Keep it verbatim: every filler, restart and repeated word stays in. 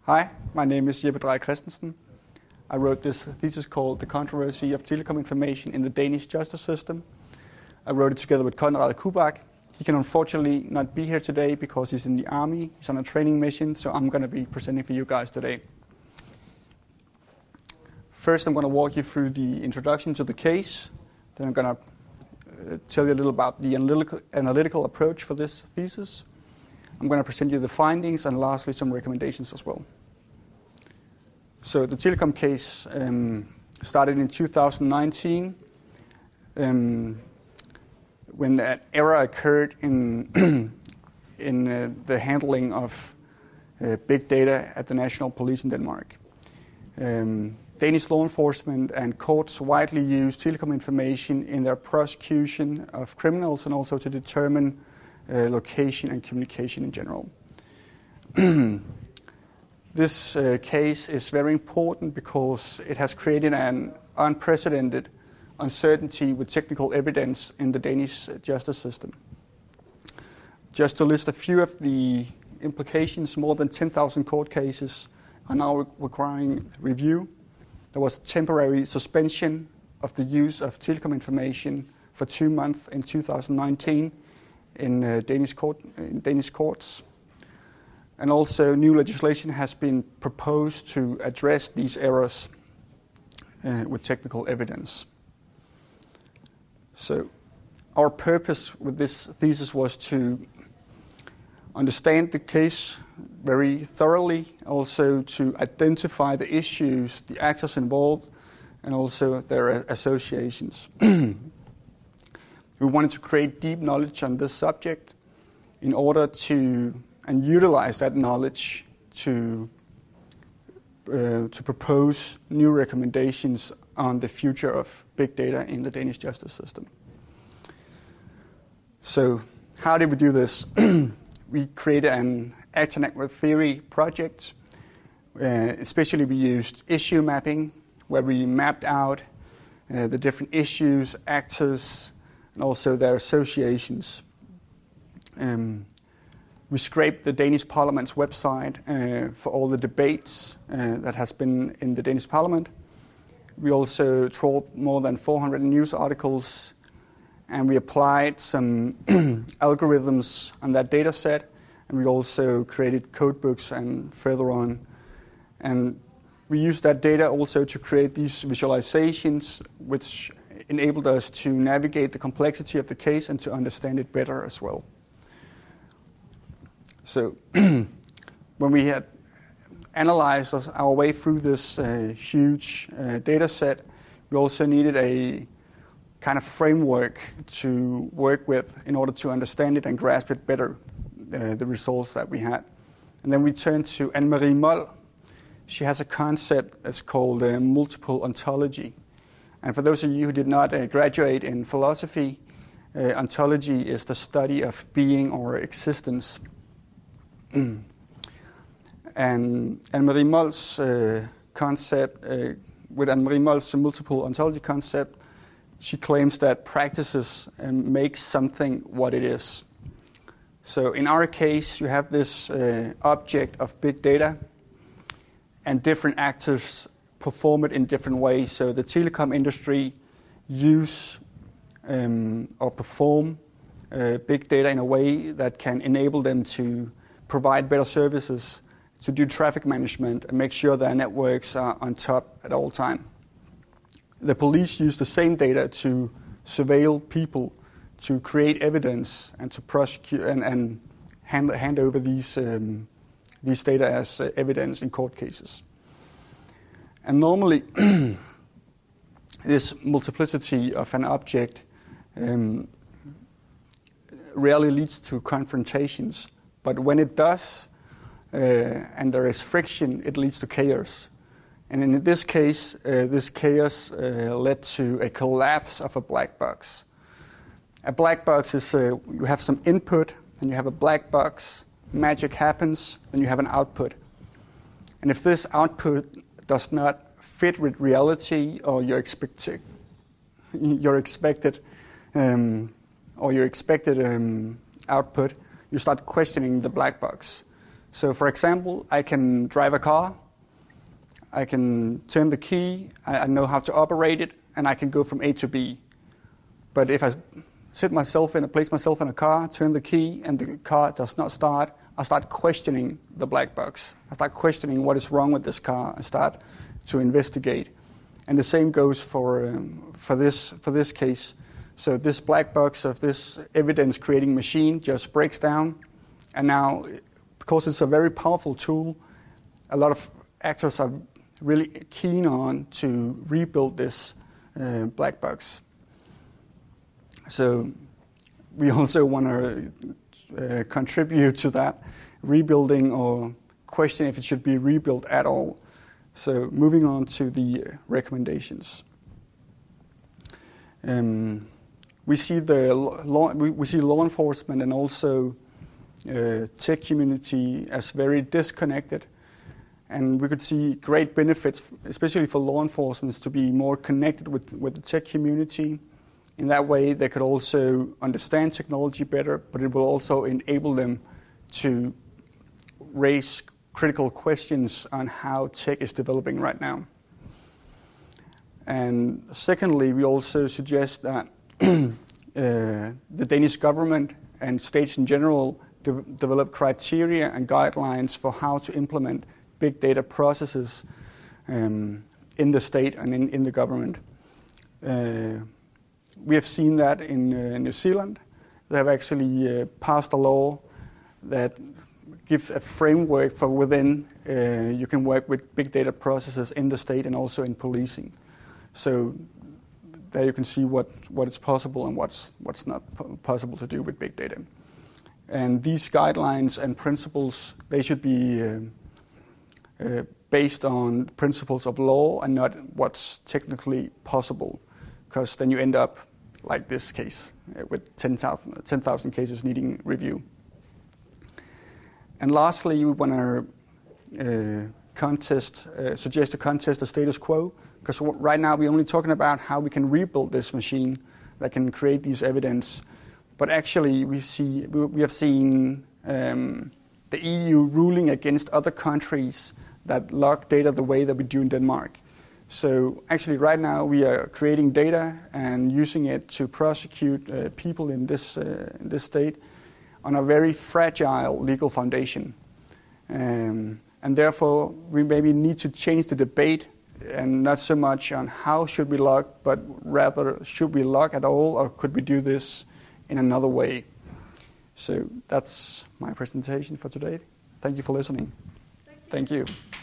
Hi, my name is Jeppe Dreyer Christensen. I wrote this thesis called The Controversy of Telecom Information in the Danish Justice System. I wrote it together with Konrad Kubak. He can unfortunately not be here today because he's in the army. He's on a training mission, so I'm going to be presenting for you guys today. First, I'm going to walk you through the introduction to the case. Then I'm going to uh, tell you a little about the analytical, analytical approach for this thesis. I'm going to present you the findings and lastly some recommendations as well. So the Telecom case um, started in two thousand nineteen um, when that error occurred in, in uh, the handling of uh, big data at the National Police in Denmark. Um, Danish law enforcement and courts widely use telecom information in their prosecution of criminals and also to determine uh, location and communication in general. This uh, case is very important because it has created an unprecedented uncertainty with technical evidence in the Danish justice system. Just to list a few of the implications, more than ten thousand court cases are now requiring review. There was temporary suspension of the use of telecom information for two months in two thousand nineteen in uh, Danish court in Danish courts. And also new legislation has been proposed to address these errors uh, with technical evidence. So our purpose with this thesis was to understand the case very thoroughly, also to identify the issues, the actors involved, and also their associations. We wanted to create deep knowledge on this subject in order to and utilize that knowledge to uh, to propose new recommendations on the future of big data in the Danish justice system. So, how did we do this? We created an actor network theory project. Uh, especially, we used issue mapping, where we mapped out uh, the different issues, actors, and also their associations. Um, We scraped the Danish Parliament's website uh, for all the debates uh, that has been in the Danish Parliament. We also trawled more than four hundred news articles, and we applied some algorithms on that data set, and we also created codebooks and further on. And we used that data also to create these visualizations, which enabled us to navigate the complexity of the case and to understand it better as well. So when we had analyzed our way through this uh, huge uh, data set, we also needed a kind of framework to work with in order to understand it and grasp it better, uh, the results that we had. And then we turned to Anne-Marie Moll. She has a concept that's called uh, multiple ontology. And for those of you who did not uh, graduate in philosophy, uh, ontology is the study of being or existence. And Anne-Marie Moll's uh, concept, uh, with Anne-Marie Moll's multiple ontology concept, she claims that practices um, make something what it is. So in our case, you have this uh, object of big data, and different actors perform it in different ways. So the telecom industry use um, or perform uh, big data in a way that can enable them to provide better services, to do traffic management and make sure their networks are on top at all time. The police use the same data to surveil people, to create evidence and to prosecute and, and hand, hand over these, um, these data as uh, evidence in court cases. And normally, this multiplicity of an object um, rarely leads to confrontations. But when it does, uh, and there is friction, it leads to chaos. And in this case, uh, this chaos uh, led to a collapse of a black box. A black box is, uh, you have some input, and you have a black box, magic happens, then you have an output. And if this output does not fit with reality or your, expect- your expected, um, or your expected um, output, you start questioning the black box. So for example, I can drive a car, I can turn the key, I know how to operate it, and I can go from A to B. But if I sit myself in, place myself in a car, turn the key, and the car does not start, I start questioning the black box. I start questioning what is wrong with this car and start to investigate. And the same goes for um, for this for this case. So this black box of this evidence-creating machine just breaks down, and now, because it's a very powerful tool, a lot of actors are really keen on to rebuild this uh, black box. So we also want to uh, contribute to that rebuilding, or question if it should be rebuilt at all. So moving on to the recommendations. Um, we see the law, we, we see law enforcement and also uh, tech community as very disconnected, and we could see great benefits, especially for law enforcement, to be more connected with, with the tech community. In that way, they could also understand technology better, but it will also enable them to raise critical questions on how tech is developing right now. And secondly, we also suggest that uh, the Danish government and states in general de- develop criteria and guidelines for how to implement big data processes um, in the state and in, in the government. Uh, we have seen that in uh, New Zealand. They have actually uh, passed a law that gives a framework for within uh, you can work with big data processes in the state and also in policing. So there you can see what, what is possible and what's what's not po- possible to do with big data. And these guidelines and principles, they should be uh, uh, based on principles of law and not what's technically possible, because then you end up like this case uh, with ten thousand cases needing review. And lastly, we want to uh, contest, uh, suggest to contest the status quo, because right now we're only talking about how we can rebuild this machine that can create these evidence. But actually, we see we have seen um, the E U ruling against other countries that log data the way that we do in Denmark. So actually, right now we are creating data and using it to prosecute uh, people in this uh, in this state on a very fragile legal foundation. Um, and therefore, we maybe need to change the debate, and not so much on how should we log, but rather should we log at all, or could we do this in another way? So that's my presentation for today. Thank you for listening. Thank you. Thank you.